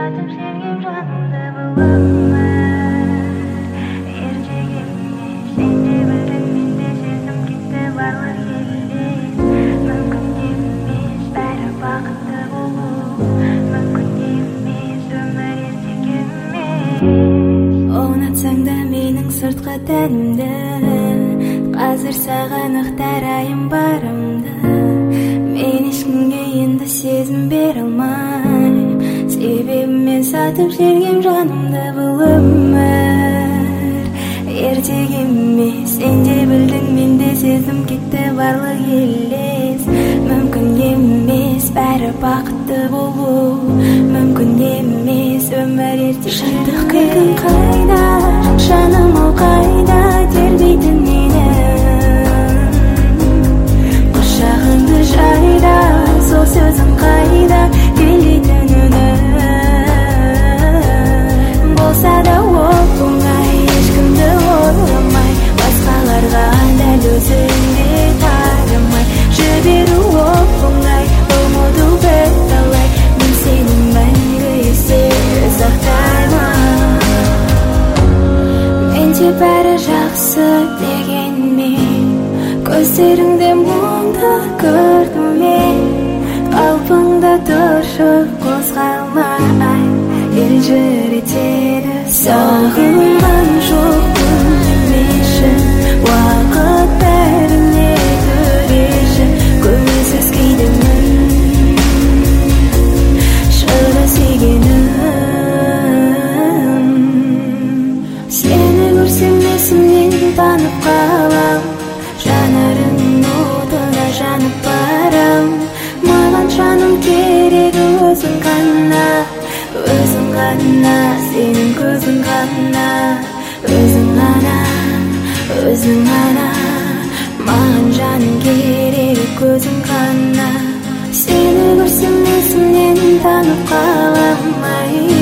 сатып жүрген жанымды бұл өмір ертегіме сен де білдің мен де сездім кетті барлық елес мүмкін емес бәрі бақытты болу мүмкін емес өмір ертегі емес ұнатсаң да менің сыртқы тәнімді қазір саған ақтарайын барымды мен ешкімге енді сезім бере алмайм себебі мен сатып жүрген жанымды бұл өмір ертегі емес сен де білдің мен де сездім кетті барлық елес мүмкін емес бәрі бақытты болу мүмкін емес өмір ертегі шаттық күлкің қайда жаным ау қайда тербейтін мені құшағыңды жайда сол сөзің қайда келетін үні болса да ол оңай ешкімді ойламай басқаларға дәл өзіңде қарамай жіберу ол оңай ұмыту бірталай мен сені мәңгі есте сақтаймын менде бәрі жақсы дегенмен көздеріңде мұңды көрдім мен қалпыңда тұршы қозғалмай елжіретеді сағынған жоқпын демеші уақыт бәріне төреші көңілсіз кейдемін шыда сүйгенім сені көрсем есімнен танып қалам жанарың отына жанып барам маған жаным керек өзің ғана сенің көзің ғана өзің ғана маған жаным керек көзің ғана сені көрсем есімнен танып қалам